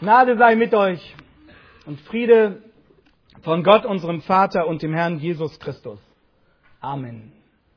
Gnade sei mit euch und Friede von Gott, unserem Vater und dem Herrn Jesus Christus. Amen.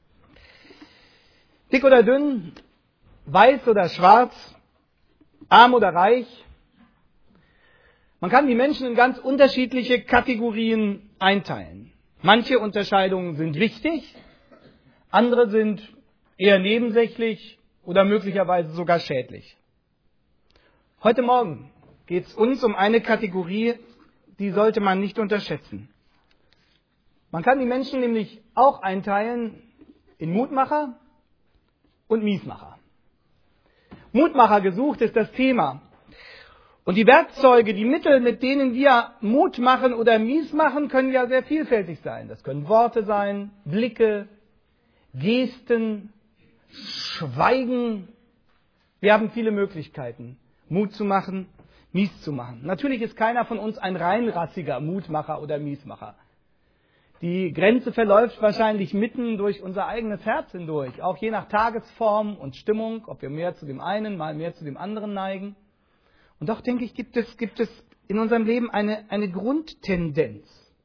Dick oder dünn, weiß oder schwarz, arm oder reich. Man kann die Menschen in ganz unterschiedliche Kategorien einteilen. Manche Unterscheidungen sind wichtig, andere sind eher nebensächlich oder möglicherweise sogar schädlich. Heute Morgen geht es uns um eine Kategorie, die sollte man nicht unterschätzen. Man kann die Menschen nämlich auch einteilen in Mutmacher und Miesmacher. Mutmacher gesucht ist das Thema. Und die Werkzeuge, die Mittel, mit denen wir Mut machen oder mies machen, können ja sehr vielfältig sein. Das können Worte sein, Blicke, Gesten, Schweigen. Wir haben viele Möglichkeiten, Mut zu machen, mies zu machen. Natürlich ist keiner von uns ein reinrassiger Mutmacher oder Miesmacher. Die Grenze verläuft wahrscheinlich mitten durch unser eigenes Herz hindurch, auch je nach Tagesform und Stimmung, ob wir mehr zu dem einen, mal mehr zu dem anderen neigen. Und doch, denke ich, gibt es in unserem Leben eine Grundtendenz.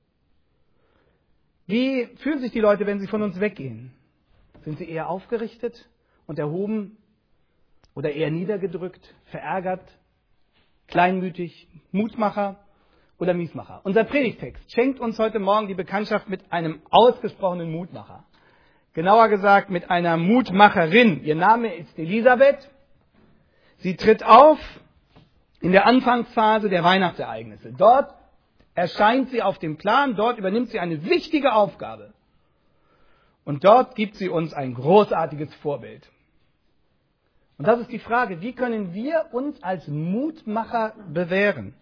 Wie fühlen sich die Leute, wenn sie von uns weggehen? Sind sie eher aufgerichtet und erhoben oder eher niedergedrückt, verärgert, kleinmütig, Mutmacher oder Miesmacher? Unser Predigtext schenkt uns heute Morgen die Bekanntschaft mit einem ausgesprochenen Mutmacher. Genauer gesagt mit einer Mutmacherin. Ihr Name ist Elisabeth. Sie tritt auf in der Anfangsphase der Weihnachtsereignisse. Dort erscheint sie auf dem Plan, dort übernimmt sie eine wichtige Aufgabe. Und dort gibt sie uns ein großartiges Vorbild. Und das ist die Frage, wie können wir uns als Mutmacher bewähren?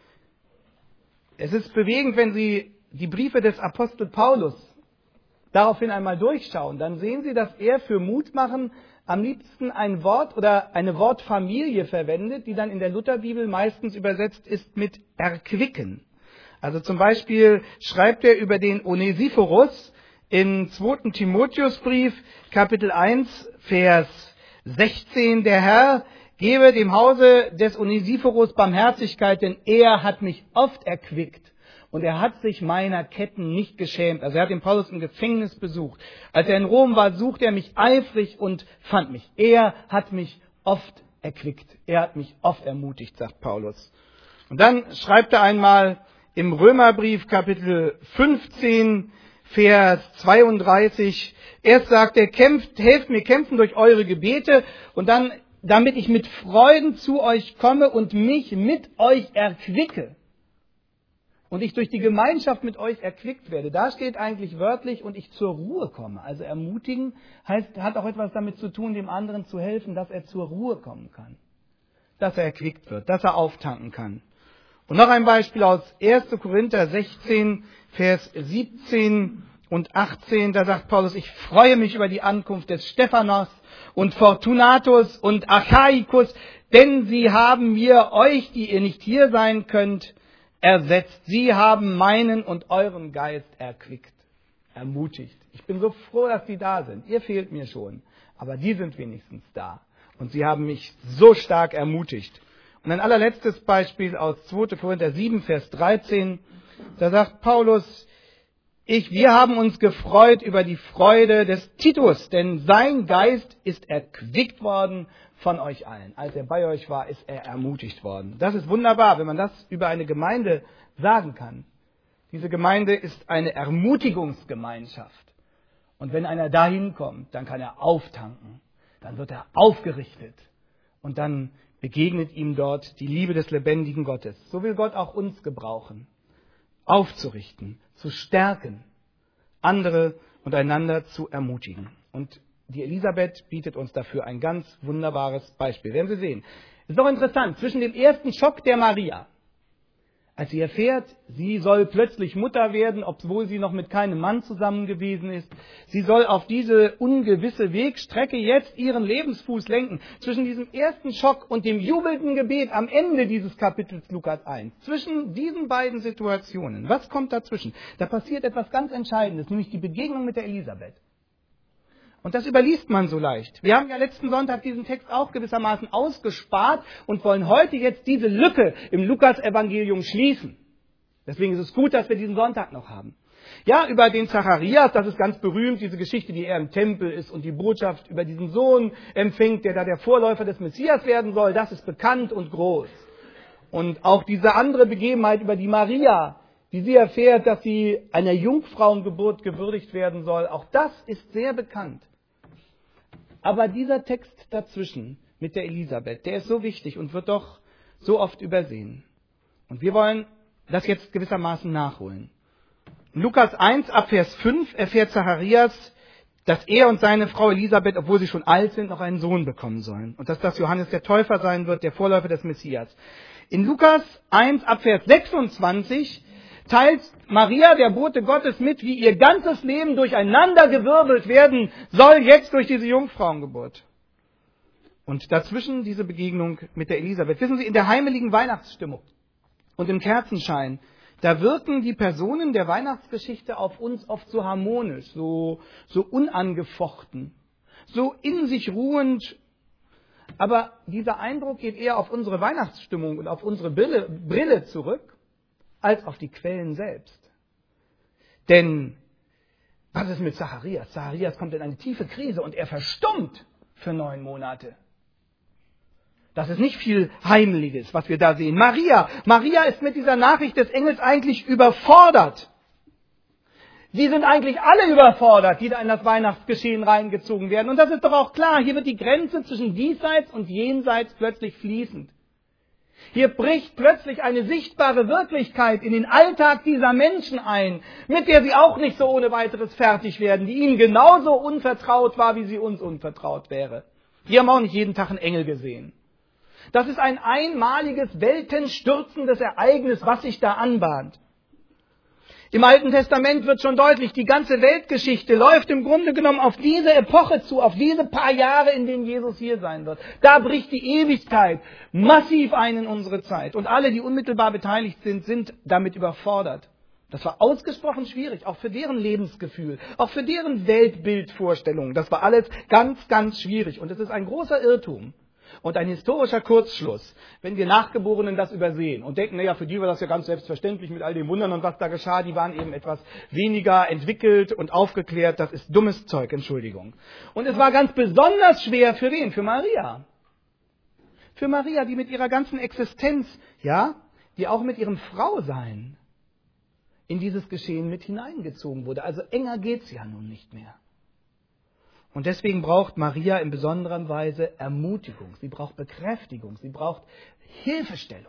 Es ist bewegend, wenn Sie die Briefe des Apostel Paulus daraufhin einmal durchschauen, dann sehen Sie, dass er für Mutmachen am liebsten ein Wort oder eine Wortfamilie verwendet, die dann in der Lutherbibel meistens übersetzt ist mit erquicken. Also zum Beispiel schreibt er über den Onesiphorus im 2. Timotheusbrief, Kapitel 1, Vers 16, der Herr gebe dem Hause des Onesiphorus Barmherzigkeit, denn er hat mich oft erquickt und er hat sich meiner Ketten nicht geschämt. Also er hat den Paulus im Gefängnis besucht. Als er in Rom war, suchte er mich eifrig und fand mich. Er hat mich oft erquickt. Er hat mich oft ermutigt, sagt Paulus. Und dann schreibt er einmal im Römerbrief, Kapitel 15, Vers 32, erst sagt er, helft mir kämpfen durch eure Gebete und dann, damit ich mit Freuden zu euch komme und mich mit euch erquicke und ich durch die Gemeinschaft mit euch erquickt werde. Da steht eigentlich wörtlich und ich zur Ruhe komme. Also ermutigen hat auch etwas damit zu tun, dem anderen zu helfen, dass er zur Ruhe kommen kann, dass er erquickt wird, dass er auftanken kann. Und noch ein Beispiel aus 1. Korinther 16, Vers 17 und 18, da sagt Paulus, ich freue mich über die Ankunft des Stephanos und Fortunatus und Achaicus, denn sie haben mir euch, die ihr nicht hier sein könnt, ersetzt. Sie haben meinen und euren Geist erquickt, ermutigt. Ich bin so froh, dass die da sind. Ihr fehlt mir schon, aber die sind wenigstens da. Und sie haben mich so stark ermutigt. Und ein allerletztes Beispiel aus 2. Korinther 7, Vers 13. Da sagt Paulus, wir haben uns gefreut über die Freude des Titus, denn sein Geist ist erquickt worden von euch allen. Als er bei euch war, ist er ermutigt worden. Das ist wunderbar, wenn man das über eine Gemeinde sagen kann. Diese Gemeinde ist eine Ermutigungsgemeinschaft. Und wenn einer dahin kommt, dann kann er auftanken. Dann wird er aufgerichtet. Und dann begegnet ihm dort die Liebe des lebendigen Gottes. So will Gott auch uns gebrauchen, aufzurichten, zu stärken, andere und einander zu ermutigen. Und die Elisabeth bietet uns dafür ein ganz wunderbares Beispiel. Werden Sie sehen. Es ist doch interessant, zwischen dem ersten Schock der Maria, als sie erfährt, sie soll plötzlich Mutter werden, obwohl sie noch mit keinem Mann zusammen gewesen ist. Sie soll auf diese ungewisse Wegstrecke jetzt ihren Lebensfuß lenken. Zwischen diesem ersten Schock und dem jubelnden Gebet am Ende dieses Kapitels Lukas 1. Zwischen diesen beiden Situationen. Was kommt dazwischen? Da passiert etwas ganz Entscheidendes, nämlich die Begegnung mit der Elisabeth. Und das überliest man so leicht. Wir haben ja letzten Sonntag diesen Text auch gewissermaßen ausgespart und wollen heute jetzt diese Lücke im Lukas-Evangelium schließen. Deswegen ist es gut, dass wir diesen Sonntag noch haben. Ja, über den Zacharias, das ist ganz berühmt, diese Geschichte, wie er im Tempel ist und die Botschaft über diesen Sohn empfängt, der da der Vorläufer des Messias werden soll, das ist bekannt und groß. Und auch diese andere Begebenheit über die Maria, die sie erfährt, dass sie einer Jungfrauengeburt gewürdigt werden soll, auch das ist sehr bekannt. Aber dieser Text dazwischen mit der Elisabeth, der ist so wichtig und wird doch so oft übersehen. Und wir wollen das jetzt gewissermaßen nachholen. In Lukas 1 ab Vers 5 erfährt Zacharias, dass er und seine Frau Elisabeth, obwohl sie schon alt sind, noch einen Sohn bekommen sollen. Und dass das Johannes der Täufer sein wird, der Vorläufer des Messias. In Lukas 1 ab Vers 26 teilt Maria, der Bote Gottes, mit, wie ihr ganzes Leben durcheinandergewirbelt werden soll, jetzt durch diese Jungfrauengeburt. Und dazwischen diese Begegnung mit der Elisabeth. Wissen Sie, in der heimeligen Weihnachtsstimmung und im Kerzenschein, da wirken die Personen der Weihnachtsgeschichte auf uns oft so harmonisch, so unangefochten, so in sich ruhend. Aber dieser Eindruck geht eher auf unsere Weihnachtsstimmung und auf unsere Brille zurück, als auf die Quellen selbst. Denn was ist mit Zacharias? Zacharias kommt in eine tiefe Krise und er verstummt für 9 Monate. Das ist nicht viel Heimliches, was wir da sehen. Maria ist mit dieser Nachricht des Engels eigentlich überfordert. Sie sind eigentlich alle überfordert, die da in das Weihnachtsgeschehen reingezogen werden. Und das ist doch auch klar, hier wird die Grenze zwischen diesseits und jenseits plötzlich fließend. Hier bricht plötzlich eine sichtbare Wirklichkeit in den Alltag dieser Menschen ein, mit der sie auch nicht so ohne weiteres fertig werden, die ihnen genauso unvertraut war, wie sie uns unvertraut wäre. Die haben auch nicht jeden Tag einen Engel gesehen. Das ist ein einmaliges, weltenstürzendes Ereignis, was sich da anbahnt. Im Alten Testament wird schon deutlich, die ganze Weltgeschichte läuft im Grunde genommen auf diese Epoche zu, auf diese paar Jahre, in denen Jesus hier sein wird. Da bricht die Ewigkeit massiv ein in unsere Zeit. Und alle, die unmittelbar beteiligt sind, sind damit überfordert. Das war ausgesprochen schwierig, auch für deren Lebensgefühl, auch für deren Weltbildvorstellungen. Das war alles ganz, ganz schwierig. Und es ist ein großer Irrtum und ein historischer Kurzschluss, wenn wir Nachgeborenen das übersehen und denken, naja, für die war das ja ganz selbstverständlich mit all den Wundern und was da geschah, die waren eben etwas weniger entwickelt und aufgeklärt, das ist dummes Zeug, Entschuldigung. Und es war ganz besonders schwer für wen? Für Maria. Für Maria, die mit ihrer ganzen Existenz, ja, die auch mit ihrem Frausein in dieses Geschehen mit hineingezogen wurde. Also enger geht's ja nun nicht mehr. Und deswegen braucht Maria in besonderer Weise Ermutigung, sie braucht Bekräftigung, sie braucht Hilfestellung.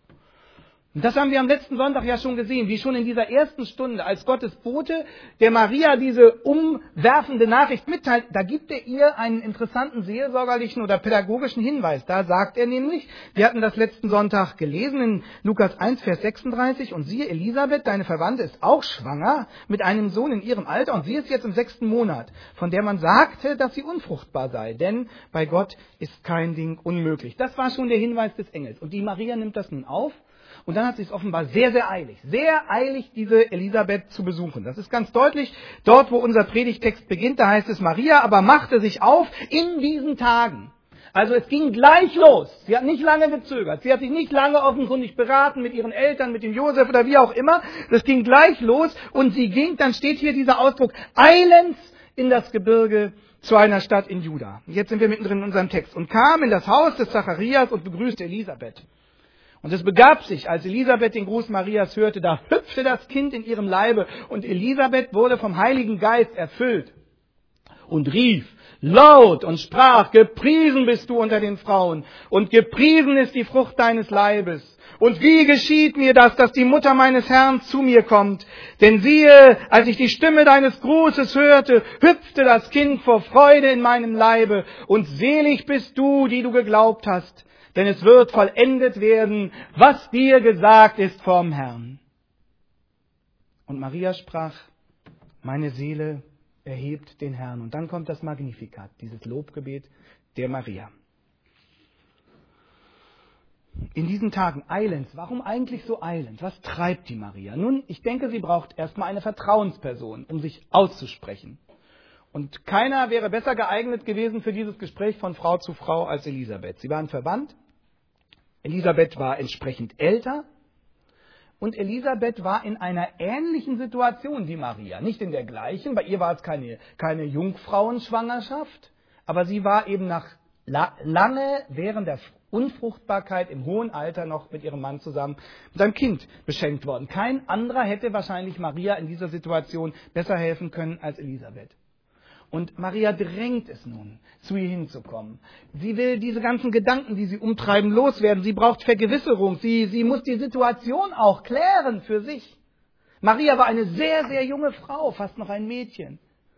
Und das haben wir am letzten Sonntag ja schon gesehen, wie schon in dieser ersten Stunde, als Gottes Bote der Maria diese umwerfende Nachricht mitteilt, da gibt er ihr einen interessanten seelsorgerlichen oder pädagogischen Hinweis. Da sagt er nämlich, wir hatten das letzten Sonntag gelesen in Lukas 1, Vers 36, und siehe, Elisabeth, deine Verwandte, ist auch schwanger mit einem Sohn in ihrem Alter und sie ist jetzt im 6. Monat, von der man sagte, dass sie unfruchtbar sei, denn bei Gott ist kein Ding unmöglich. Das war schon der Hinweis des Engels. Und die Maria nimmt das nun auf. Und dann hat sie es offenbar sehr eilig, diese Elisabeth zu besuchen. Das ist ganz deutlich, dort wo unser Predigtext beginnt, da heißt es, Maria aber machte sich auf in diesen Tagen. Also es ging gleich los. Sie hat nicht lange gezögert. Sie hat sich nicht lange offenkundig beraten mit ihren Eltern, mit dem Josef oder wie auch immer. Das ging gleich los und sie ging, dann steht hier dieser Ausdruck, eilends in das Gebirge zu einer Stadt in Juda. Jetzt sind wir mittendrin in unserem Text. Und kam in das Haus des Zacharias und begrüßte Elisabeth. Und es begab sich, als Elisabeth den Gruß Marias hörte, da hüpfte das Kind in ihrem Leibe und Elisabeth wurde vom Heiligen Geist erfüllt und rief laut und sprach, gepriesen bist du unter den Frauen und gepriesen ist die Frucht deines Leibes. Und wie geschieht mir das, dass die Mutter meines Herrn zu mir kommt? Denn siehe, als ich die Stimme deines Grußes hörte, hüpfte das Kind vor Freude in meinem Leibe und selig bist du, die du geglaubt hast. Denn es wird vollendet werden, was dir gesagt ist vom Herrn. Und Maria sprach, meine Seele erhebt den Herrn. Und dann kommt das Magnificat, dieses Lobgebet der Maria. In diesen Tagen eilends, warum eigentlich so eilends? Was treibt die Maria? Nun, ich denke, sie braucht erstmal eine Vertrauensperson, um sich auszusprechen. Und keiner wäre besser geeignet gewesen für dieses Gespräch von Frau zu Frau als Elisabeth. Sie waren verwandt. Elisabeth war entsprechend älter. Und Elisabeth war in einer ähnlichen Situation wie Maria. Nicht in der gleichen, bei ihr war es keine Jungfrauenschwangerschaft, aber sie war eben lange während der Unfruchtbarkeit im hohen Alter noch mit ihrem Mann zusammen mit einem Kind beschenkt worden. Kein anderer hätte wahrscheinlich Maria in dieser Situation besser helfen können als Elisabeth. Und Maria drängt es nun, zu ihr hinzukommen. Sie will diese ganzen Gedanken, die sie umtreiben, loswerden. Sie braucht Vergewisserung. Sie muss die Situation auch klären für sich. Maria war eine sehr, sehr junge Frau, fast noch ein Mädchen.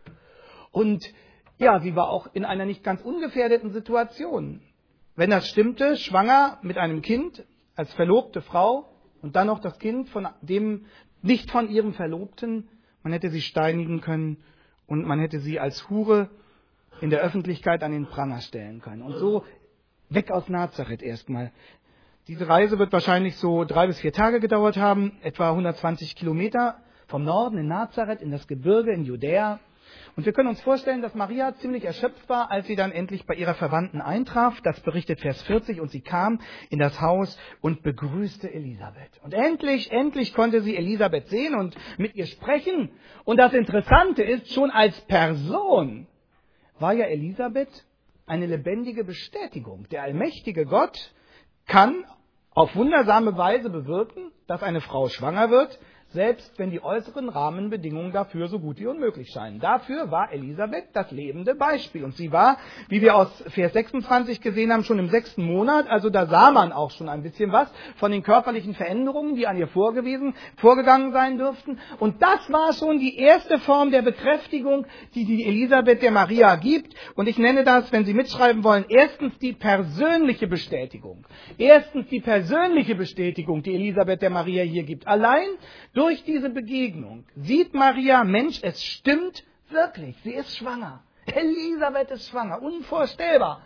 Und ja, sie war auch in einer nicht ganz ungefährdeten Situation. Wenn das stimmte, schwanger mit einem Kind als verlobte Frau und dann noch das Kind von dem, nicht von ihrem Verlobten, man hätte sie steinigen können. Und man hätte sie als Hure in der Öffentlichkeit an den Pranger stellen können. Und so weg aus Nazareth erstmal. Diese Reise wird wahrscheinlich so 3 bis 4 Tage gedauert haben, etwa 120 Kilometer vom Norden in Nazareth, in das Gebirge in Judäa. Und wir können uns vorstellen, dass Maria ziemlich erschöpft war, als sie dann endlich bei ihrer Verwandten eintraf. Das berichtet Vers 40. Und sie kam in das Haus und begrüßte Elisabeth. Und endlich konnte sie Elisabeth sehen und mit ihr sprechen. Und das Interessante ist, schon als Person war ja Elisabeth eine lebendige Bestätigung. Der allmächtige Gott kann auf wundersame Weise bewirken, dass eine Frau schwanger wird, selbst wenn die äußeren Rahmenbedingungen dafür so gut wie unmöglich scheinen. Dafür war Elisabeth das lebende Beispiel. Und sie war, wie wir aus Vers 26 gesehen haben, schon im 6. Monat. Also da sah man auch schon ein bisschen was von den körperlichen Veränderungen, die an ihr vorgegangen sein dürften. Und das war schon die erste Form der Bekräftigung, die Elisabeth der Maria gibt. Und ich nenne das, wenn Sie mitschreiben wollen, erstens die persönliche Bestätigung. Erstens die persönliche Bestätigung, die Elisabeth der Maria hier gibt. Allein durch diese Begegnung sieht Maria, Mensch, es stimmt wirklich, sie ist schwanger. Elisabeth ist schwanger, unvorstellbar.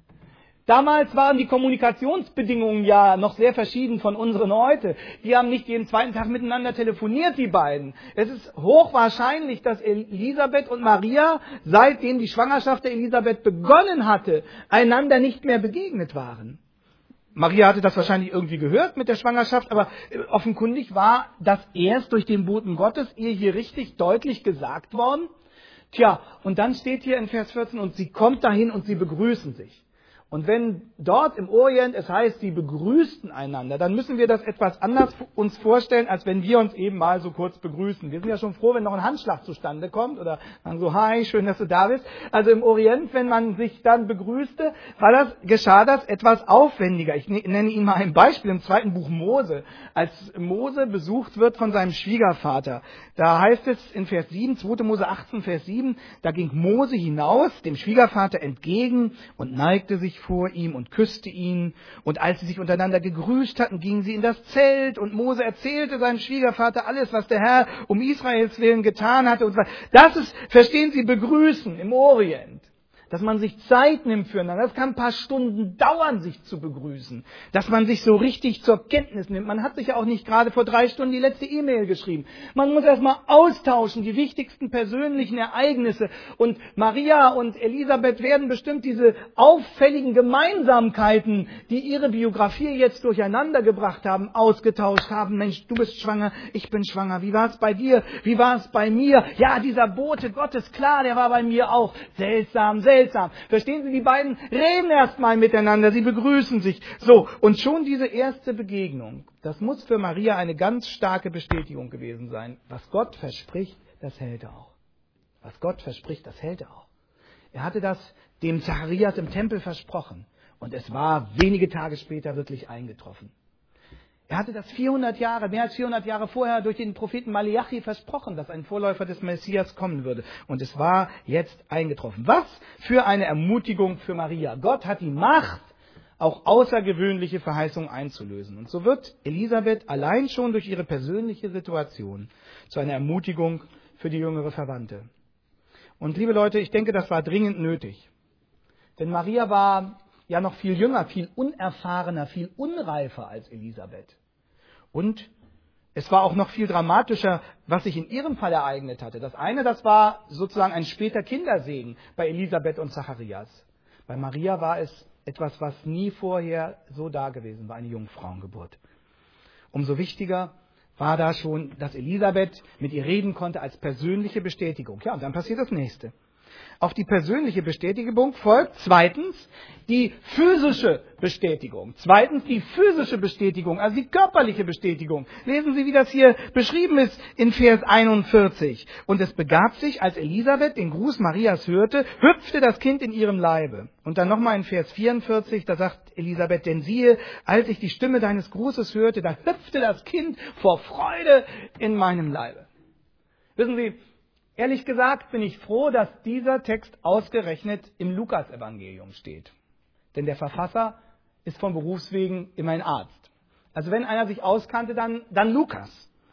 Damals waren die Kommunikationsbedingungen ja noch sehr verschieden von unseren heute. Die haben nicht jeden zweiten Tag miteinander telefoniert, die beiden. Es ist hochwahrscheinlich, dass Elisabeth und Maria, seitdem die Schwangerschaft der Elisabeth begonnen hatte, einander nicht mehr begegnet waren. Maria hatte das wahrscheinlich irgendwie gehört mit der Schwangerschaft, aber offenkundig war das erst durch den Boten Gottes ihr hier richtig deutlich gesagt worden. Tja, und dann steht hier in Vers 14, und sie kommt dahin und sie begrüßen sich. Und wenn dort im Orient es heißt, sie begrüßten einander, dann müssen wir das etwas anders uns vorstellen, als wenn wir uns eben mal so kurz begrüßen. Wir sind ja schon froh, wenn noch ein Handschlag zustande kommt oder sagen so, hi, schön, dass du da bist. Also im Orient, wenn man sich dann begrüßte, geschah das etwas aufwendiger. Ich nenne Ihnen mal ein Beispiel im 2. Buch Mose. Als Mose besucht wird von seinem Schwiegervater, da heißt es in Vers 7, 2. Mose 18, Vers 7, da ging Mose hinaus, dem Schwiegervater entgegen und neigte sich vor ihm und küsste ihn. Und als sie sich untereinander gegrüßt hatten, gingen sie in das Zelt und Mose erzählte seinem Schwiegervater alles, was der Herr um Israels Willen getan hatte. Und das ist, verstehen Sie, begrüßen im Orient. Dass man sich Zeit nimmt füreinander. Das kann ein paar Stunden dauern, sich zu begrüßen. Dass man sich so richtig zur Kenntnis nimmt. Man hat sich ja auch nicht gerade vor 3 Stunden die letzte E-Mail geschrieben. Man muss erstmal austauschen, die wichtigsten persönlichen Ereignisse. Und Maria und Elisabeth werden bestimmt diese auffälligen Gemeinsamkeiten, die ihre Biografie jetzt durcheinander gebracht haben, ausgetauscht haben. Mensch, du bist schwanger, ich bin schwanger. Wie war es bei dir? Wie war es bei mir? Ja, dieser Bote Gottes, klar, der war bei mir auch. Seltsam. Verstehen Sie, die beiden reden erstmal miteinander, sie begrüßen sich. So, und schon diese erste Begegnung, das muss für Maria eine ganz starke Bestätigung gewesen sein. Was Gott verspricht, das hält er auch. Was Gott verspricht, das hält er auch. Er hatte das dem Zacharias im Tempel versprochen. Und es war wenige Tage später wirklich eingetroffen. Er hatte das mehr als 400 Jahre vorher durch den Propheten Maleachi versprochen, dass ein Vorläufer des Messias kommen würde. Und es war jetzt eingetroffen. Was für eine Ermutigung für Maria. Gott hat die Macht, auch außergewöhnliche Verheißungen einzulösen. Und so wird Elisabeth allein schon durch ihre persönliche Situation zu einer Ermutigung für die jüngere Verwandte. Und liebe Leute, ich denke, das war dringend nötig. Denn Maria war ja noch viel jünger, viel unerfahrener, viel unreifer als Elisabeth. Und Es war auch noch viel dramatischer, was sich in ihrem Fall ereignet hatte. Das eine, das war sozusagen ein später Kindersegen bei Elisabeth und Zacharias. Bei Maria war es etwas, was nie vorher so da gewesen war, eine Jungfrauengeburt. Umso wichtiger war da schon, dass Elisabeth mit ihr reden konnte als persönliche Bestätigung. Ja, und dann passiert das Nächste. Auf die persönliche Bestätigung folgt zweitens die physische Bestätigung. Zweitens die physische Bestätigung, also die körperliche Bestätigung. Lesen Sie, wie das hier beschrieben ist in Vers 41. Und es begab sich, als Elisabeth den Gruß Marias hörte, hüpfte das Kind in ihrem Leibe. Und dann nochmal in Vers 44, da sagt Elisabeth, denn siehe, als ich die Stimme deines Grußes hörte, da hüpfte das Kind vor Freude in meinem Leibe. Wissen Sie, ehrlich gesagt bin ich froh, dass dieser Text ausgerechnet im Lukas-Evangelium steht. Denn der Verfasser ist von Berufswegen immer ein Arzt. Also wenn einer sich auskannte, dann Lukas.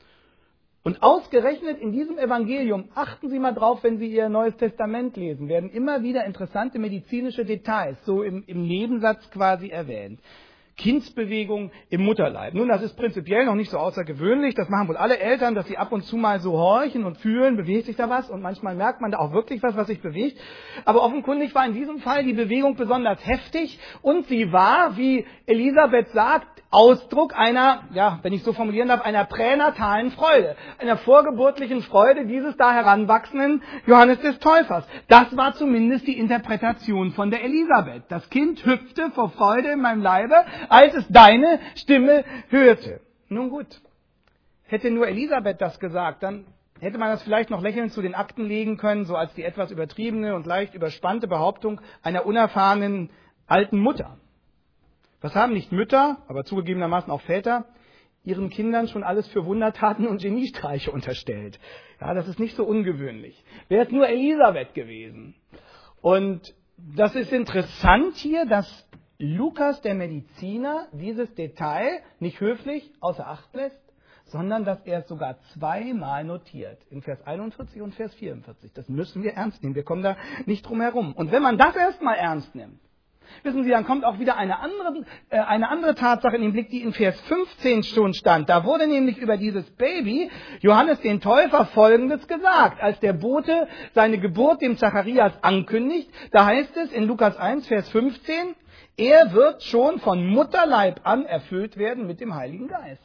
Und ausgerechnet in diesem Evangelium, achten Sie mal drauf, wenn Sie Ihr Neues Testament lesen, werden immer wieder interessante medizinische Details so im Nebensatz quasi erwähnt. Kindsbewegung im Mutterleib. Nun, das ist prinzipiell noch nicht so außergewöhnlich. Das machen wohl alle Eltern, dass sie ab und zu mal so horchen und fühlen, bewegt sich da was? Und manchmal merkt man da auch wirklich was sich bewegt. Aber offenkundig war in diesem Fall die Bewegung besonders heftig und sie war, wie Elisabeth sagt, Ausdruck einer, ja, wenn ich so formulieren darf, einer pränatalen Freude, einer vorgeburtlichen Freude dieses da heranwachsenden Johannes des Täufers. Das war zumindest die Interpretation von der Elisabeth. Das Kind hüpfte vor Freude in meinem Leibe, als es deine Stimme hörte. Nun gut, hätte nur Elisabeth das gesagt, dann hätte man das vielleicht noch lächelnd zu den Akten legen können, so als die etwas übertriebene und leicht überspannte Behauptung einer unerfahrenen alten Mutter. Was haben nicht Mütter, aber zugegebenermaßen auch Väter, ihren Kindern schon alles für Wundertaten und Geniestreiche unterstellt? Ja, das ist nicht so ungewöhnlich. Wäre es nur Elisabeth gewesen. Und das ist interessant hier, dass Lukas, der Mediziner, dieses Detail nicht höflich außer Acht lässt, sondern dass er es sogar zweimal notiert, in Vers 41 und Vers 44. Das müssen wir ernst nehmen, wir kommen da nicht drum herum. Und wenn man das erstmal ernst nimmt, wissen Sie, dann kommt auch wieder eine andere Tatsache in den Blick, die in Vers 15 schon stand. Da wurde nämlich über dieses Baby, Johannes den Täufer, Folgendes gesagt. Als der Bote seine Geburt dem Zacharias ankündigt, da heißt es in Lukas 1, Vers 15, er wird schon von Mutterleib an erfüllt werden mit dem Heiligen Geist.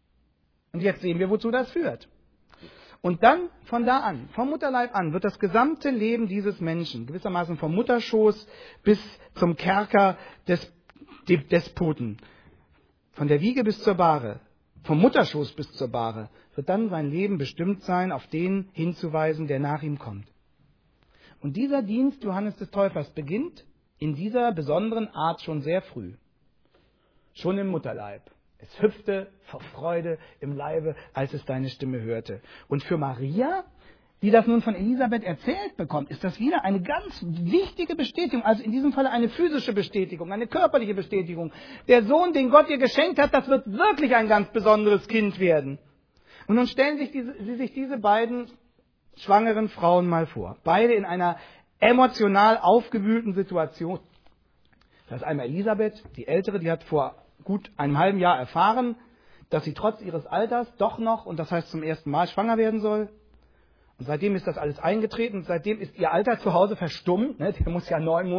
Und jetzt sehen wir, wozu das führt. Und dann von da an, vom Mutterleib an, wird das gesamte Leben dieses Menschen, gewissermaßen vom Mutterschoß bis zum Kerker des Despoten, von der Wiege bis zur Bahre, vom Mutterschoß bis zur Bahre, wird dann sein Leben bestimmt sein, auf den hinzuweisen, der nach ihm kommt. Und dieser Dienst Johannes des Täufers beginnt in dieser besonderen Art schon sehr früh, schon im Mutterleib. Es hüpfte vor Freude im Leibe, als es deine Stimme hörte. Und für Maria, die das nun von Elisabeth erzählt bekommt, ist das wieder eine ganz wichtige Bestätigung, also in diesem Fall eine physische Bestätigung, eine körperliche Bestätigung. Der Sohn, den Gott ihr geschenkt hat, das wird wirklich ein ganz besonderes Kind werden. Und nun stellen Sie sich diese beiden schwangeren Frauen mal vor. Beide in einer emotional aufgewühlten Situation. Das ist einmal Elisabeth, die Ältere, die hat vor gut einem halben Jahr erfahren, dass sie trotz ihres Alters doch noch, und das heißt zum ersten Mal, schwanger werden soll. Und seitdem ist das alles eingetreten. Seitdem ist ihr Alter zu Hause verstummt. Der muss ja 9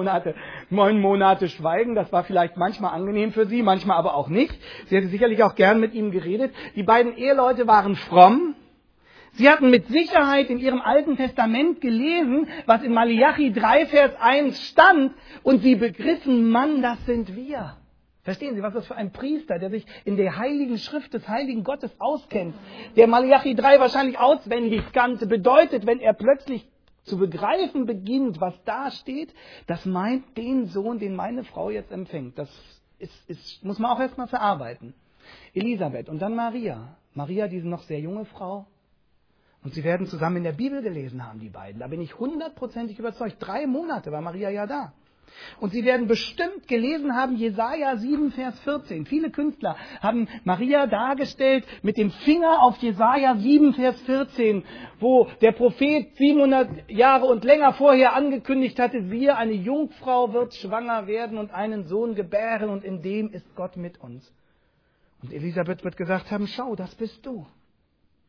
Monate schweigen. Das war vielleicht manchmal angenehm für sie, manchmal aber auch nicht. Sie hätte sicherlich auch gern mit ihm geredet. Die beiden Eheleute waren fromm. Sie hatten mit Sicherheit in ihrem Alten Testament gelesen, was in Malachi 3, Vers 1 stand. Und sie begriffen, Mann, das sind wir. Verstehen Sie, was das für ein Priester, der sich in der heiligen Schrift des heiligen Gottes auskennt, der Malachi 3 wahrscheinlich auswendig kannte, bedeutet, wenn er plötzlich zu begreifen beginnt, was da steht, das meint den Sohn, den meine Frau jetzt empfängt. Das muss man auch erstmal verarbeiten. Elisabeth und dann Maria. Maria, diese noch sehr junge Frau. Und sie werden zusammen in der Bibel gelesen haben, die beiden. Da bin ich 100%ig überzeugt. 3 Monate war Maria ja da. Und Sie werden bestimmt gelesen haben, Jesaja 7, Vers 14. Viele Künstler haben Maria dargestellt mit dem Finger auf Jesaja 7, Vers 14, wo der Prophet 700 Jahre und länger vorher angekündigt hatte, siehe, eine Jungfrau wird schwanger werden und einen Sohn gebären und in dem ist Gott mit uns. Und Elisabeth wird gesagt haben, schau, das bist du.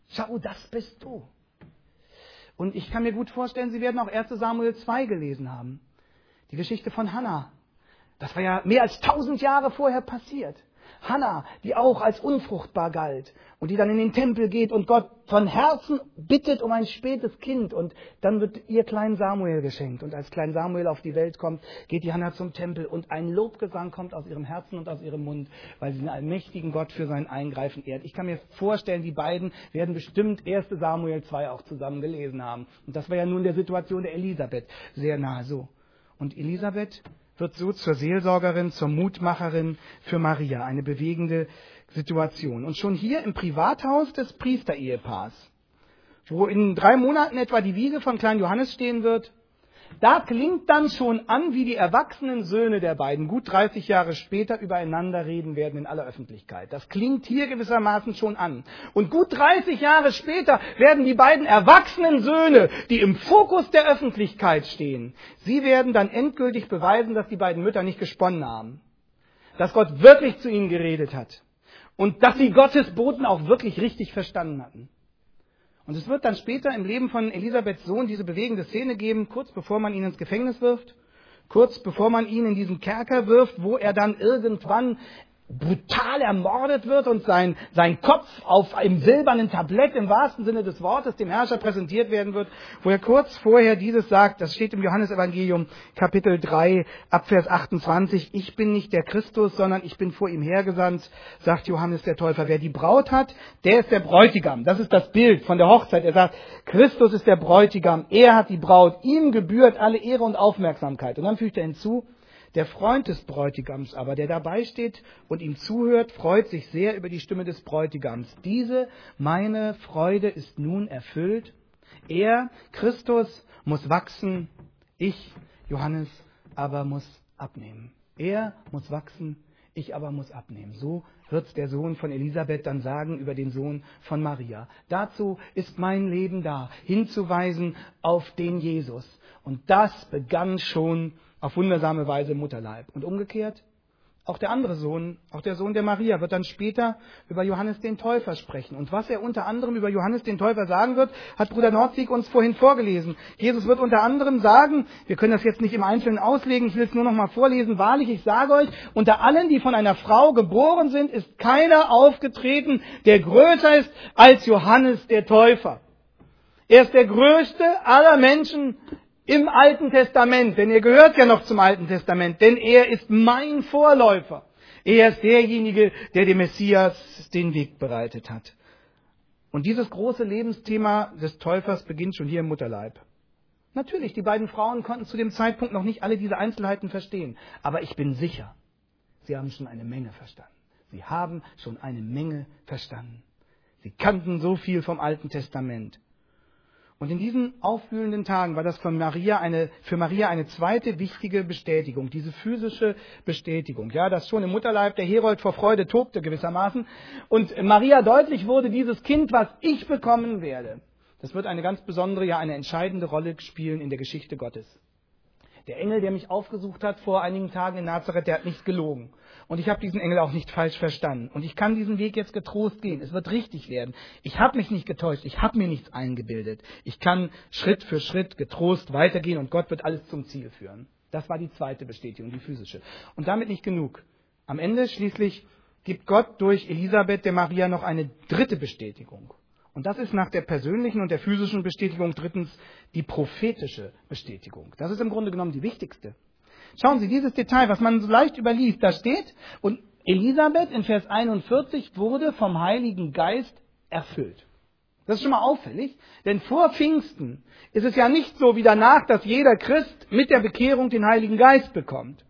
Schau, das bist du. Und ich kann mir gut vorstellen, Sie werden auch 1. Samuel 2 gelesen haben. Die Geschichte von Hannah. Das war ja mehr als 1000 Jahre vorher passiert. Hannah, die auch als unfruchtbar galt und die dann in den Tempel geht und Gott von Herzen bittet um ein spätes Kind und dann wird ihr kleinen Samuel geschenkt. Und als klein Samuel auf die Welt kommt, geht die Hannah zum Tempel und ein Lobgesang kommt aus ihrem Herzen und aus ihrem Mund, weil sie den allmächtigen Gott für sein Eingreifen ehrt. Ich kann mir vorstellen, die beiden werden bestimmt 1. Samuel 2 auch zusammen gelesen haben. Und das war ja nun der Situation der Elisabeth sehr nahe so. Und Elisabeth wird so zur Seelsorgerin, zur Mutmacherin für Maria. Eine bewegende Situation. Und schon hier im Privathaus des Priesterehepaars, wo in 3 Monaten etwa die Wiege von kleinen Johannes stehen wird, da klingt dann schon an, wie die erwachsenen Söhne der beiden gut 30 Jahre später übereinander reden werden in aller Öffentlichkeit. Das klingt hier gewissermaßen schon an. Und gut 30 Jahre später werden die beiden erwachsenen Söhne, die im Fokus der Öffentlichkeit stehen, sie werden dann endgültig beweisen, dass die beiden Mütter nicht gesponnen haben. Dass Gott wirklich zu ihnen geredet hat. Und dass sie Gottes Boten auch wirklich richtig verstanden hatten. Und es wird dann später im Leben von Elisabeths Sohn diese bewegende Szene geben, kurz bevor man ihn ins Gefängnis wirft, kurz bevor man ihn in diesen Kerker wirft, wo er dann irgendwann brutal ermordet wird und sein Kopf auf einem silbernen Tablett im wahrsten Sinne des Wortes dem Herrscher präsentiert werden wird, wo er kurz vorher dieses sagt, das steht im Johannesevangelium Kapitel 3 ab Vers 28, ich bin nicht der Christus, sondern ich bin vor ihm hergesandt, sagt Johannes der Täufer. Wer die Braut hat, der ist der Bräutigam. Das ist das Bild von der Hochzeit. Er sagt, Christus ist der Bräutigam, er hat die Braut, ihm gebührt alle Ehre und Aufmerksamkeit. Und dann fügt er hinzu, der Freund des Bräutigams aber, der dabei steht und ihm zuhört, freut sich sehr über die Stimme des Bräutigams. Diese, meine Freude, ist nun erfüllt. Er, Christus, muss wachsen, ich, Johannes, aber muss abnehmen. Er muss wachsen, ich aber muss abnehmen. So wird der Sohn von Elisabeth dann sagen über den Sohn von Maria. Dazu ist mein Leben da, hinzuweisen auf den Jesus. Und das begann schon auf wundersame Weise im Mutterleib. Und umgekehrt, auch der andere Sohn, auch der Sohn der Maria, wird dann später über Johannes den Täufer sprechen. Und was er unter anderem über Johannes den Täufer sagen wird, hat Bruder Nordzig uns vorhin vorgelesen. Jesus wird unter anderem sagen, wir können das jetzt nicht im Einzelnen auslegen, ich will es nur noch mal vorlesen, wahrlich, ich sage euch, unter allen, die von einer Frau geboren sind, ist keiner aufgetreten, der größer ist als Johannes der Täufer. Er ist der größte aller Menschen im Alten Testament, denn er gehört ja noch zum Alten Testament, denn er ist mein Vorläufer. Er ist derjenige, der dem Messias den Weg bereitet hat. Und dieses große Lebensthema des Täufers beginnt schon hier im Mutterleib. Natürlich, die beiden Frauen konnten zu dem Zeitpunkt noch nicht alle diese Einzelheiten verstehen, aber ich bin sicher, sie haben schon eine Menge verstanden. Sie haben schon eine Menge verstanden. Sie kannten so viel vom Alten Testament. Und in diesen aufwühlenden Tagen war das für Maria eine zweite wichtige Bestätigung, diese physische Bestätigung. Ja, dass schon im Mutterleib der Herold vor Freude tobte gewissermaßen. Und Maria deutlich wurde, dieses Kind, was ich bekommen werde, das wird eine ganz besondere, ja eine entscheidende Rolle spielen in der Geschichte Gottes. Der Engel, der mich aufgesucht hat vor einigen Tagen in Nazareth, der hat nicht gelogen. Und ich habe diesen Engel auch nicht falsch verstanden. Und ich kann diesen Weg jetzt getrost gehen. Es wird richtig werden. Ich habe mich nicht getäuscht. Ich habe mir nichts eingebildet. Ich kann Schritt für Schritt getrost weitergehen und Gott wird alles zum Ziel führen. Das war die zweite Bestätigung, die physische. Und damit nicht genug. Am Ende schließlich gibt Gott durch Elisabeth der Maria noch eine dritte Bestätigung. Und das ist nach der persönlichen und der physischen Bestätigung drittens die prophetische Bestätigung. Das ist im Grunde genommen die wichtigste. Schauen Sie, dieses Detail, was man so leicht überliest, da steht, und Elisabeth in Vers 41 wurde vom Heiligen Geist erfüllt. Das ist schon mal auffällig, denn vor Pfingsten ist es ja nicht so wie danach, dass jeder Christ mit der Bekehrung den Heiligen Geist bekommt.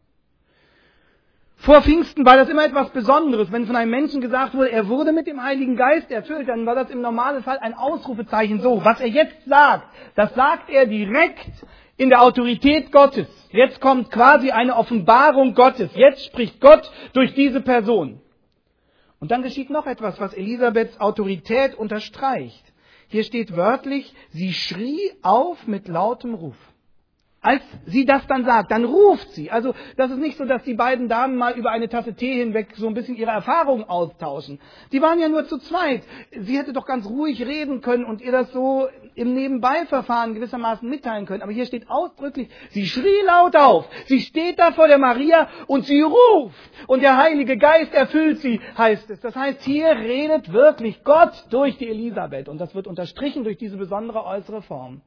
Vor Pfingsten war das immer etwas Besonderes. Wenn von einem Menschen gesagt wurde, er wurde mit dem Heiligen Geist erfüllt, dann war das im Normalfall ein Ausrufezeichen. So, was er jetzt sagt, das sagt er direkt in der Autorität Gottes. Jetzt kommt quasi eine Offenbarung Gottes. Jetzt spricht Gott durch diese Person. Und dann geschieht noch etwas, was Elisabeths Autorität unterstreicht. Hier steht wörtlich, sie schrie auf mit lautem Ruf. als sie das dann sagt, dann ruft sie. Also das ist nicht so, dass die beiden Damen mal über eine Tasse Tee hinweg so ein bisschen ihre Erfahrungen austauschen. Die waren ja nur zu zweit. Sie hätte doch ganz ruhig reden können und ihr das so im Nebenbeiverfahren gewissermaßen mitteilen können. Aber hier steht ausdrücklich, sie schrie laut auf. Sie steht da vor der Maria und sie ruft. Und der Heilige Geist erfüllt sie, heißt es. Das heißt, hier redet wirklich Gott durch die Elisabeth. Und das wird unterstrichen durch diese besondere äußere Form.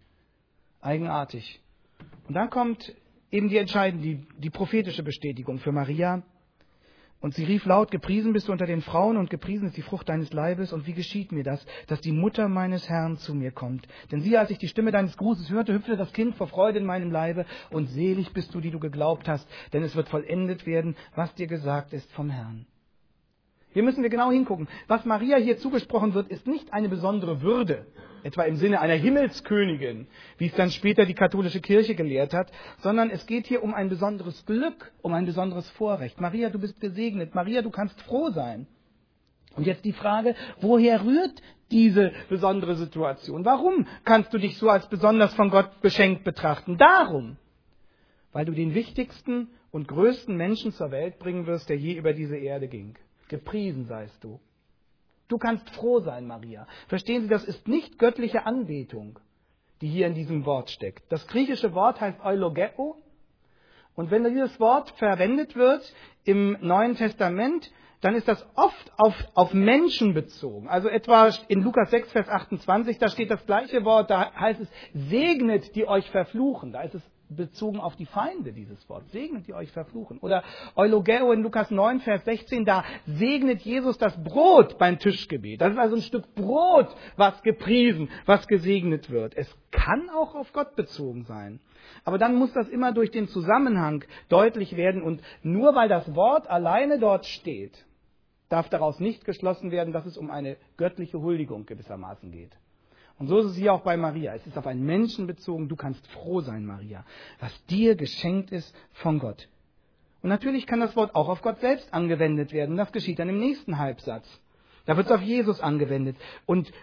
Eigenartig. Und dann kommt eben die entscheidende, die prophetische Bestätigung für Maria. Und sie rief laut, gepriesen bist du unter den Frauen und gepriesen ist die Frucht deines Leibes. Und wie geschieht mir das, dass die Mutter meines Herrn zu mir kommt? Denn siehe, als ich die Stimme deines Grußes hörte, hüpfte das Kind vor Freude in meinem Leibe. Und selig bist du, die du geglaubt hast, denn es wird vollendet werden, was dir gesagt ist vom Herrn. Hier müssen wir genau hingucken. Was Maria hier zugesprochen wird, ist nicht eine besondere Würde, etwa im Sinne einer Himmelskönigin, wie es dann später die katholische Kirche gelehrt hat, sondern es geht hier um ein besonderes Glück, um ein besonderes Vorrecht. Maria, du bist gesegnet. Maria, du kannst froh sein. Und jetzt die Frage, woher rührt diese besondere Situation? Warum kannst du dich so als besonders von Gott beschenkt betrachten? Darum, weil du den wichtigsten und größten Menschen zur Welt bringen wirst, der je über diese Erde ging. Gepriesen seist du. Du kannst froh sein, Maria. Verstehen Sie, das ist nicht göttliche Anbetung, die hier in diesem Wort steckt. Das griechische Wort heißt eulogeo. Und wenn dieses Wort verwendet wird im Neuen Testament, dann ist das oft auf Menschen bezogen. Also etwa in Lukas 6, Vers 28, da steht das gleiche Wort, da heißt es, segnet, die euch verfluchen. Da ist es bezogen auf die Feinde, dieses Wort. Segnet, die euch verfluchen. Oder eulogeo in Lukas 9, Vers 16, da segnet Jesus das Brot beim Tischgebet. Das ist also ein Stück Brot, was gepriesen, was gesegnet wird. Es kann auch auf Gott bezogen sein. Aber dann muss das immer durch den Zusammenhang deutlich werden. Und nur weil das Wort alleine dort steht, darf daraus nicht geschlossen werden, dass es um eine göttliche Huldigung gewissermaßen geht. Und so ist es hier auch bei Maria. Es ist auf einen Menschen bezogen. Du kannst froh sein, Maria, was dir geschenkt ist von Gott. Und natürlich kann das Wort auch auf Gott selbst angewendet werden. Das geschieht dann im nächsten Halbsatz. Da wird es auf Jesus angewendet. Und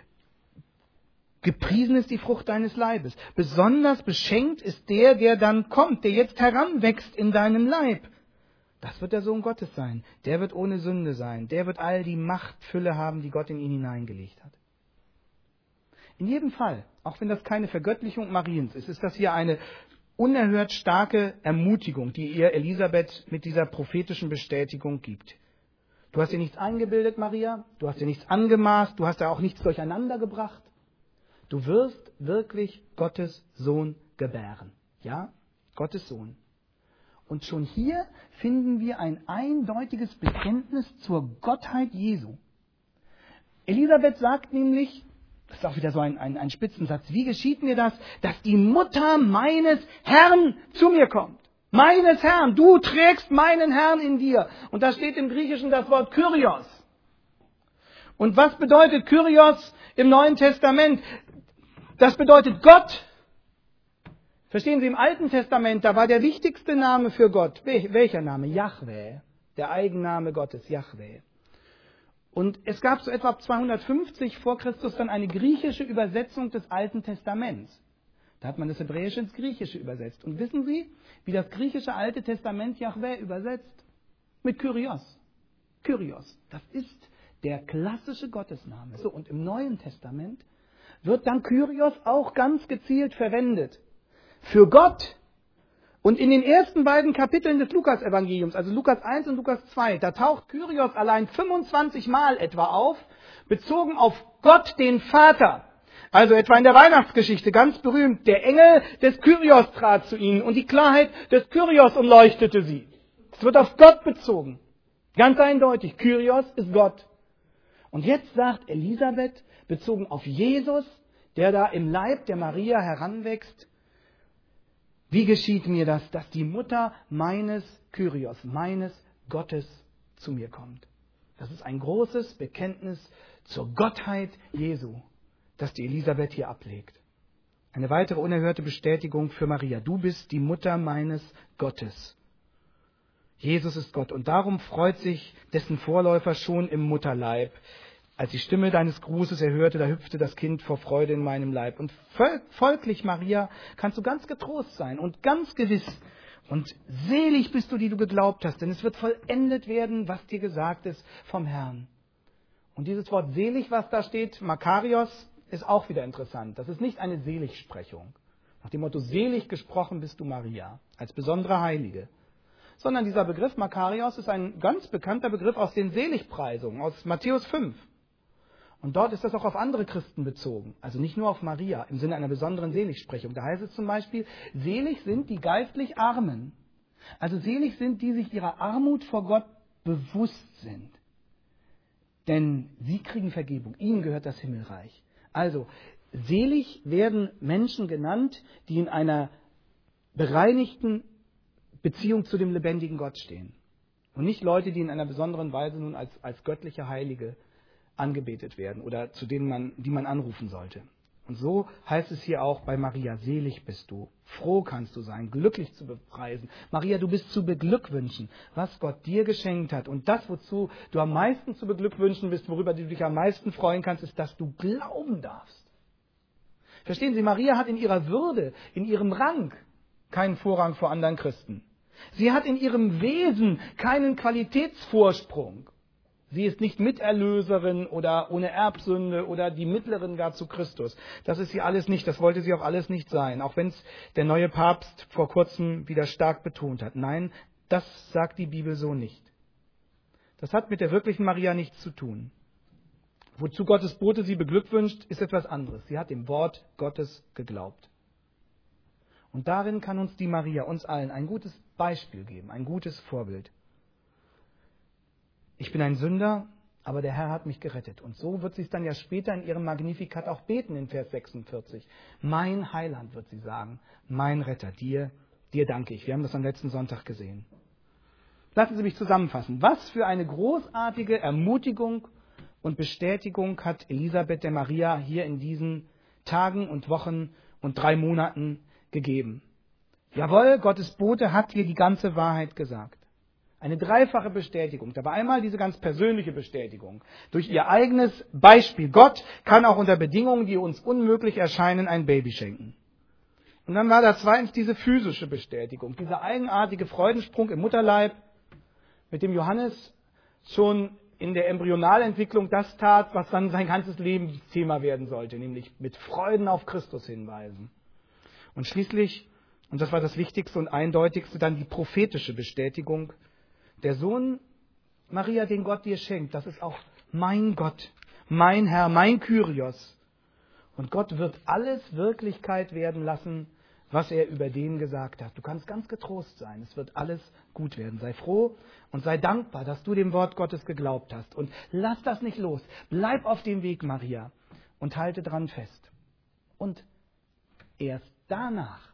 gepriesen ist die Frucht deines Leibes. Besonders beschenkt ist der dann kommt, der jetzt heranwächst in deinem Leib. Das wird der Sohn Gottes sein. Der wird ohne Sünde sein. Der wird all die Machtfülle haben, die Gott in ihn hineingelegt hat. In jedem Fall, auch wenn das keine Vergöttlichung Mariens ist, ist das hier eine unerhört starke Ermutigung, die ihr Elisabeth mit dieser prophetischen Bestätigung gibt. Du hast dir nichts eingebildet, Maria. Du hast dir nichts angemaßt. Du hast ja auch nichts durcheinander gebracht. Du wirst wirklich Gottes Sohn gebären. Ja, Gottes Sohn. Und schon hier finden wir ein eindeutiges Bekenntnis zur Gottheit Jesu. Elisabeth sagt nämlich, das ist auch wieder so ein Spitzensatz, wie geschieht mir das, dass die Mutter meines Herrn zu mir kommt? Meines Herrn, du trägst meinen Herrn in dir. Und da steht im Griechischen das Wort Kyrios. Und was bedeutet Kyrios im Neuen Testament? Das bedeutet Gott. Verstehen Sie, im Alten Testament, da war der wichtigste Name für Gott. Welcher Name? Jahwe. Der Eigenname Gottes, Jahwe. Und es gab so etwa ab 250 vor Christus dann eine griechische Übersetzung des Alten Testaments. Da hat man das Hebräische ins Griechische übersetzt. Und wissen Sie, wie das griechische Alte Testament Jahwe übersetzt? Mit Kyrios. Kyrios. Das ist der klassische Gottesname. So, und im Neuen Testament wird dann Kyrios auch ganz gezielt verwendet. Für Gott. Und in den ersten beiden Kapiteln des Lukas-Evangeliums, also Lukas 1 und Lukas 2, da taucht Kyrios allein 25 Mal etwa auf, bezogen auf Gott, den Vater. Also etwa in der Weihnachtsgeschichte, ganz berühmt, der Engel des Kyrios trat zu ihnen und die Klarheit des Kyrios umleuchtete sie. Es wird auf Gott bezogen. Ganz eindeutig, Kyrios ist Gott. Und jetzt sagt Elisabeth, bezogen auf Jesus, der da im Leib der Maria heranwächst, wie geschieht mir das, dass die Mutter meines Kyrios, meines Gottes zu mir kommt? Das ist ein großes Bekenntnis zur Gottheit Jesu, das die Elisabeth hier ablegt. Eine weitere unerhörte Bestätigung für Maria. Du bist die Mutter meines Gottes. Jesus ist Gott und darum freut sich dessen Vorläufer schon im Mutterleib. Als die Stimme deines Grußes erhörte, da hüpfte das Kind vor Freude in meinem Leib. Und folglich, Maria, kannst du ganz getrost sein und ganz gewiss. Und selig bist du, die du geglaubt hast, denn es wird vollendet werden, was dir gesagt ist vom Herrn. Und dieses Wort selig, was da steht, Makarios, ist auch wieder interessant. Das ist nicht eine Seligsprechung. Nach dem Motto, selig gesprochen bist du, Maria, als besondere Heilige. Sondern dieser Begriff Makarios ist ein ganz bekannter Begriff aus den Seligpreisungen, aus Matthäus 5. Und dort ist das auch auf andere Christen bezogen, also nicht nur auf Maria, im Sinne einer besonderen Seligsprechung. Da heißt es zum Beispiel, selig sind die geistlich Armen. Also selig sind, die sich ihrer Armut vor Gott bewusst sind. Denn sie kriegen Vergebung, ihnen gehört das Himmelreich. Also, selig werden Menschen genannt, die in einer bereinigten Beziehung zu dem lebendigen Gott stehen. Und nicht Leute, die in einer besonderen Weise nun als göttliche Heilige angebetet werden oder die man anrufen sollte. Und so heißt es hier auch bei Maria, selig bist du, froh kannst du sein, glücklich zu bepreisen. Maria, du bist zu beglückwünschen, was Gott dir geschenkt hat. Und das, wozu du am meisten zu beglückwünschen bist, worüber du dich am meisten freuen kannst, ist, dass du glauben darfst. Verstehen Sie, Maria hat in ihrer Würde, in ihrem Rang keinen Vorrang vor anderen Christen. Sie hat in ihrem Wesen keinen Qualitätsvorsprung. Sie ist nicht Miterlöserin oder ohne Erbsünde oder die Mittlerin gar zu Christus. Das ist sie alles nicht, das wollte sie auch alles nicht sein, auch wenn es der neue Papst vor kurzem wieder stark betont hat. Nein, das sagt die Bibel so nicht. Das hat mit der wirklichen Maria nichts zu tun. Wozu Gottes Bote sie beglückwünscht, ist etwas anderes. Sie hat dem Wort Gottes geglaubt. Und darin kann uns die Maria, uns allen, ein gutes Beispiel geben, ein gutes Vorbild. Ich bin ein Sünder, aber der Herr hat mich gerettet. Und so wird sie es dann ja später in ihrem Magnificat auch beten in Vers 46. Mein Heiland, wird sie sagen, mein Retter, dir danke ich. Wir haben das am letzten Sonntag gesehen. Lassen Sie mich zusammenfassen. Was für eine großartige Ermutigung und Bestätigung hat Elisabeth der Maria hier in diesen Tagen und Wochen und 3 Monaten gegeben. Jawohl, Gottes Bote hat ihr die ganze Wahrheit gesagt. Eine dreifache Bestätigung. Da war einmal diese ganz persönliche Bestätigung. Durch ihr eigenes Beispiel. Gott kann auch unter Bedingungen, die uns unmöglich erscheinen, ein Baby schenken. Und dann war da zweitens diese physische Bestätigung. Dieser eigenartige Freudensprung im Mutterleib, mit dem Johannes schon in der Embryonalentwicklung das tat, was dann sein ganzes Leben Thema werden sollte. Nämlich mit Freuden auf Christus hinweisen. Und schließlich, und das war das Wichtigste und Eindeutigste, dann die prophetische Bestätigung. Der Sohn Maria, den Gott dir schenkt, das ist auch mein Gott, mein Herr, mein Kyrios. Und Gott wird alles Wirklichkeit werden lassen, was er über den gesagt hat. Du kannst ganz getrost sein, es wird alles gut werden. Sei froh und sei dankbar, dass du dem Wort Gottes geglaubt hast. Und lass das nicht los. Bleib auf dem Weg, Maria, und halte dran fest. Und erst danach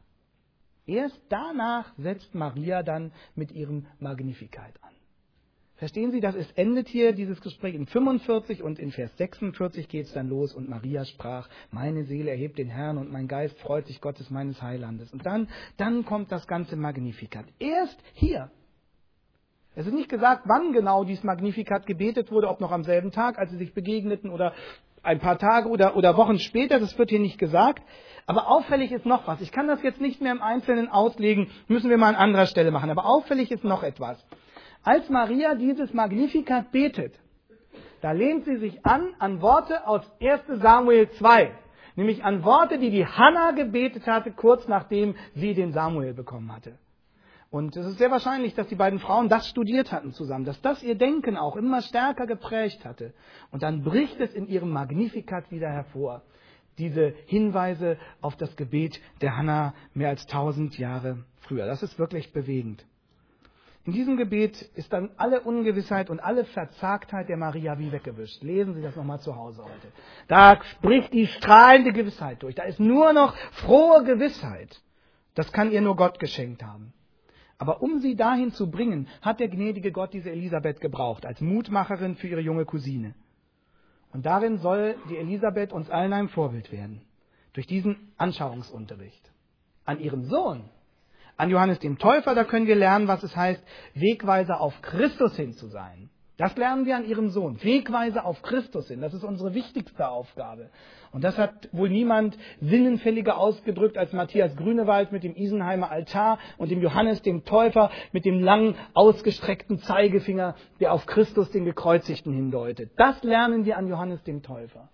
setzt Maria dann mit ihrem Magnificat an. Verstehen Sie, es endet hier dieses Gespräch in 45 und in Vers 46 geht es dann los und Maria sprach, meine Seele erhebt den Herrn und mein Geist freut sich Gottes meines Heilandes. Und dann kommt das ganze Magnificat. Erst hier. Es ist nicht gesagt, wann genau dieses Magnificat gebetet wurde, ob noch am selben Tag, als sie sich begegneten oder ein paar Tage oder Wochen später, das wird hier nicht gesagt. Aber auffällig ist noch was. Ich kann das jetzt nicht mehr im Einzelnen auslegen, müssen wir mal an anderer Stelle machen. Aber auffällig ist noch etwas. Als Maria dieses Magnificat betet, da lehnt sie sich an Worte aus 1. Samuel 2. Nämlich an Worte, die Hannah gebetet hatte, kurz nachdem sie den Samuel bekommen hatte. Und es ist sehr wahrscheinlich, dass die beiden Frauen das studiert hatten zusammen, dass das ihr Denken auch immer stärker geprägt hatte. Und dann bricht es in ihrem Magnificat wieder hervor. Diese Hinweise auf das Gebet der Hannah mehr als 1000 Jahre früher. Das ist wirklich bewegend. In diesem Gebet ist dann alle Ungewissheit und alle Verzagtheit der Maria wie weggewischt. Lesen Sie das nochmal zu Hause heute. Da spricht die strahlende Gewissheit durch. Da ist nur noch frohe Gewissheit. Das kann ihr nur Gott geschenkt haben. Aber um sie dahin zu bringen, hat der gnädige Gott diese Elisabeth gebraucht, als Mutmacherin für ihre junge Cousine. Und darin soll die Elisabeth uns allen ein Vorbild werden. Durch diesen Anschauungsunterricht. An ihrem Sohn, an Johannes dem Täufer, da können wir lernen, was es heißt, Wegweiser auf Christus hin zu sein. Das lernen wir an ihrem Sohn. Wegweise auf Christus hin. Das ist unsere wichtigste Aufgabe. Und das hat wohl niemand sinnenfälliger ausgedrückt als Matthias Grünewald mit dem Isenheimer Altar und dem Johannes dem Täufer mit dem langen, ausgestreckten Zeigefinger, der auf Christus, den Gekreuzigten, hindeutet. Das lernen wir an Johannes dem Täufer.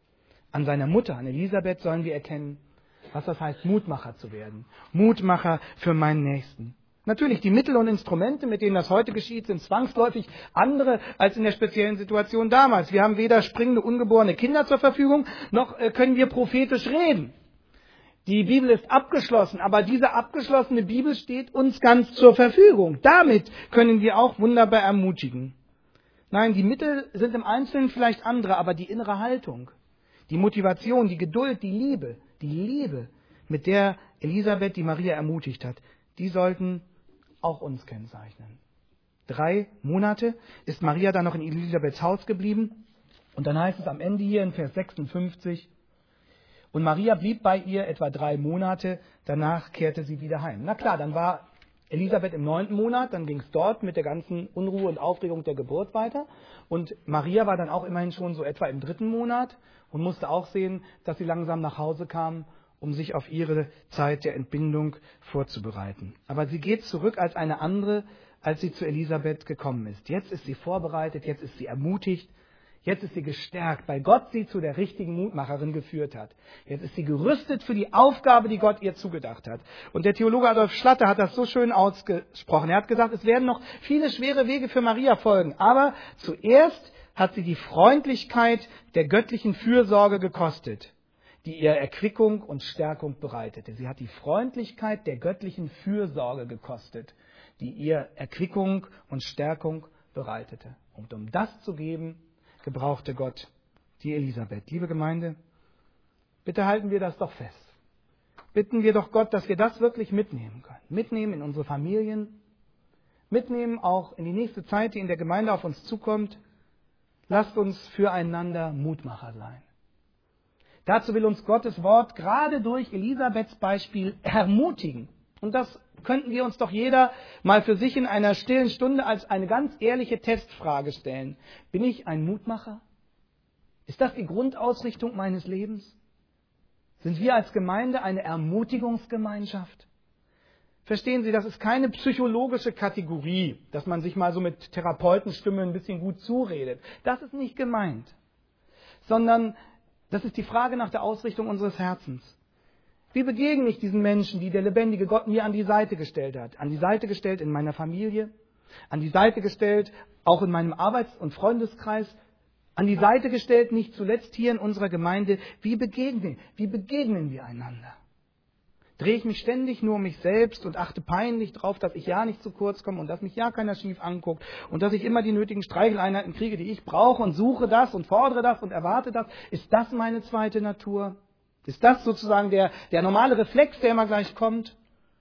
An seiner Mutter, an Elisabeth, sollen wir erkennen, was das heißt, Mutmacher zu werden. Mutmacher für meinen Nächsten. Natürlich, die Mittel und Instrumente, mit denen das heute geschieht, sind zwangsläufig andere als in der speziellen Situation damals. Wir haben weder springende, ungeborene Kinder zur Verfügung, noch können wir prophetisch reden. Die Bibel ist abgeschlossen, aber diese abgeschlossene Bibel steht uns ganz zur Verfügung. Damit können wir auch wunderbar ermutigen. Nein, die Mittel sind im Einzelnen vielleicht andere, aber die innere Haltung, die Motivation, die Geduld, die Liebe, mit der Elisabeth die Maria ermutigt hat, die sollten auch uns kennzeichnen. 3 Monate ist Maria dann noch in Elisabeths Haus geblieben. Und dann heißt es am Ende hier in Vers 56, und Maria blieb bei ihr etwa 3 Monate, danach kehrte sie wieder heim. Na klar, dann war Elisabeth im 9. Monat, dann ging es dort mit der ganzen Unruhe und Aufregung der Geburt weiter. Und Maria war dann auch immerhin schon so etwa im 3. Monat und musste auch sehen, dass sie langsam nach Hause kam, um sich auf ihre Zeit der Entbindung vorzubereiten. Aber sie geht zurück als eine andere, als sie zu Elisabeth gekommen ist. Jetzt ist sie vorbereitet, jetzt ist sie ermutigt, jetzt ist sie gestärkt, weil Gott sie zu der richtigen Mutmacherin geführt hat. Jetzt ist sie gerüstet für die Aufgabe, die Gott ihr zugedacht hat. Und der Theologe Adolf Schlatter hat das so schön ausgesprochen. Er hat gesagt, es werden noch viele schwere Wege für Maria folgen, aber zuerst hat sie die Freundlichkeit der göttlichen Fürsorge gekostet, die ihr Erquickung und Stärkung bereitete. Sie hat die Freundlichkeit der göttlichen Fürsorge gekostet, die ihr Erquickung und Stärkung bereitete. Und um das zu geben, gebrauchte Gott die Elisabeth. Liebe Gemeinde, bitte halten wir das doch fest. Bitten wir doch Gott, dass wir das wirklich mitnehmen können. Mitnehmen in unsere Familien, mitnehmen auch in die nächste Zeit, die in der Gemeinde auf uns zukommt. Lasst uns füreinander Mutmacher sein. Dazu will uns Gottes Wort gerade durch Elisabeths Beispiel ermutigen. Und das könnten wir uns doch jeder mal für sich in einer stillen Stunde als eine ganz ehrliche Testfrage stellen. Bin ich ein Mutmacher? Ist das die Grundausrichtung meines Lebens? Sind wir als Gemeinde eine Ermutigungsgemeinschaft? Verstehen Sie, das ist keine psychologische Kategorie, dass man sich mal so mit Therapeutenstimme ein bisschen gut zuredet. Das ist nicht gemeint. Sondern das ist die Frage nach der Ausrichtung unseres Herzens. Wie begegne ich diesen Menschen, die der lebendige Gott mir an die Seite gestellt hat? An die Seite gestellt in meiner Familie, an die Seite gestellt auch in meinem Arbeits- und Freundeskreis, an die Seite gestellt nicht zuletzt hier in unserer Gemeinde. Wie begegnen wir einander? Drehe ich mich ständig nur um mich selbst und achte peinlich darauf, dass ich ja nicht zu kurz komme und dass mich ja keiner schief anguckt und dass ich immer die nötigen Streicheleinheiten kriege, die ich brauche und suche das und fordere das und erwarte das? Ist das meine zweite Natur? Ist das sozusagen der normale Reflex, der immer gleich kommt?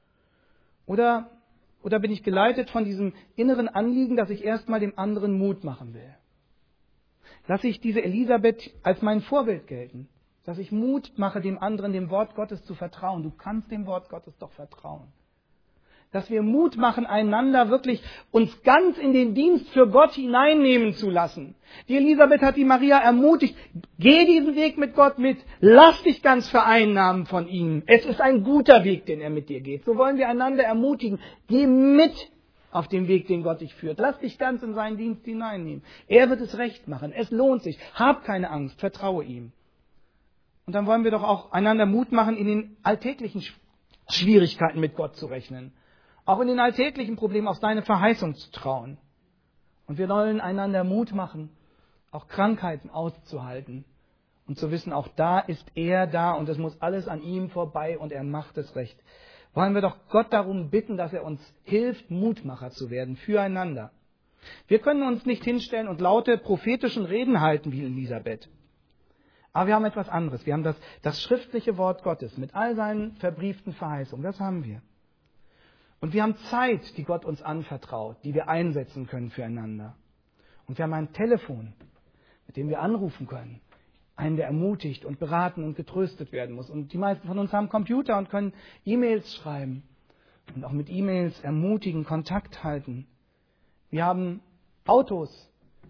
Oder bin ich geleitet von diesem inneren Anliegen, dass ich erstmal dem anderen Mut machen will? Lasse ich diese Elisabeth als mein Vorbild gelten? Dass ich Mut mache, dem anderen, dem Wort Gottes zu vertrauen. Du kannst dem Wort Gottes doch vertrauen. Dass wir Mut machen, einander wirklich uns ganz in den Dienst für Gott hineinnehmen zu lassen. Die Elisabeth hat die Maria ermutigt, geh diesen Weg mit Gott mit, lass dich ganz vereinnahmen von ihm. Es ist ein guter Weg, den er mit dir geht. So wollen wir einander ermutigen, geh mit auf den Weg, den Gott dich führt. Lass dich ganz in seinen Dienst hineinnehmen. Er wird es recht machen, es lohnt sich. Hab keine Angst, vertraue ihm. Und dann wollen wir doch auch einander Mut machen, in den alltäglichen Schwierigkeiten mit Gott zu rechnen. Auch in den alltäglichen Problemen auf seine Verheißung zu trauen. Und wir wollen einander Mut machen, auch Krankheiten auszuhalten. Und zu wissen, auch da ist er da und es muss alles an ihm vorbei und er macht es recht. Wollen wir doch Gott darum bitten, dass er uns hilft, Mutmacher zu werden, füreinander. Wir können uns nicht hinstellen und laute prophetischen Reden halten wie Elisabeth. Aber wir haben etwas anderes. Wir haben das schriftliche Wort Gottes mit all seinen verbrieften Verheißungen. Das haben wir. Und wir haben Zeit, die Gott uns anvertraut, die wir einsetzen können füreinander. Und wir haben ein Telefon, mit dem wir anrufen können. Einen, der ermutigt und beraten und getröstet werden muss. Und die meisten von uns haben Computer und können E-Mails schreiben. Und auch mit E-Mails ermutigen, Kontakt halten. Wir haben Autos,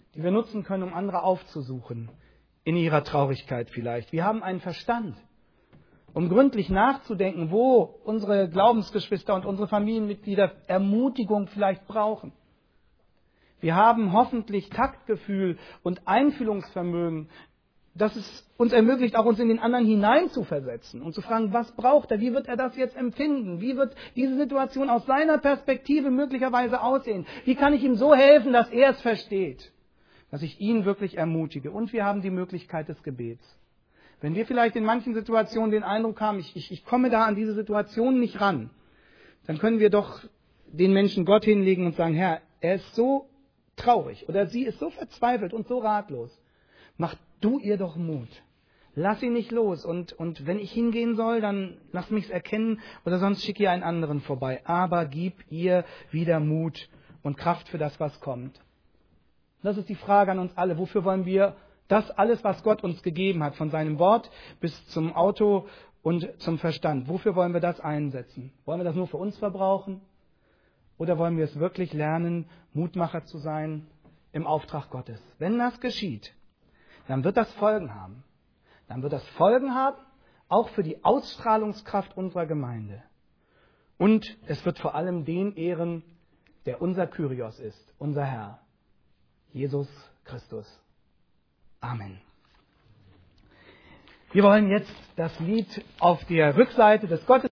die wir nutzen können, um andere aufzusuchen, in ihrer Traurigkeit vielleicht. Wir haben einen Verstand, um gründlich nachzudenken, wo unsere Glaubensgeschwister und unsere Familienmitglieder Ermutigung vielleicht brauchen. Wir haben hoffentlich Taktgefühl und Einfühlungsvermögen, das es uns ermöglicht, auch uns in den anderen hineinzuversetzen und zu fragen, was braucht er, wie wird er das jetzt empfinden, wie wird diese Situation aus seiner Perspektive möglicherweise aussehen, wie kann ich ihm so helfen, dass er es versteht, dass ich ihn wirklich ermutige. Und wir haben die Möglichkeit des Gebets. Wenn wir vielleicht in manchen Situationen den Eindruck haben, ich komme da an diese Situation nicht ran, dann können wir doch den Menschen Gott hinlegen und sagen, Herr, er ist so traurig oder sie ist so verzweifelt und so ratlos. Mach du ihr doch Mut. Lass sie nicht los. Und wenn ich hingehen soll, dann lass mich's erkennen oder sonst schick ihr einen anderen vorbei. Aber gib ihr wieder Mut und Kraft für das, was kommt. Das ist die Frage an uns alle. Wofür wollen wir das alles, was Gott uns gegeben hat, von seinem Wort bis zum Auto und zum Verstand, wofür wollen wir das einsetzen? Wollen wir das nur für uns verbrauchen? Oder wollen wir es wirklich lernen, Mutmacher zu sein im Auftrag Gottes? Wenn das geschieht, dann wird das Folgen haben. Dann wird das Folgen haben, auch für die Ausstrahlungskraft unserer Gemeinde. Und es wird vor allem den ehren, der unser Kyrios ist, unser Herr, Jesus Christus. Amen. Wir wollen jetzt das Lied auf der Rückseite des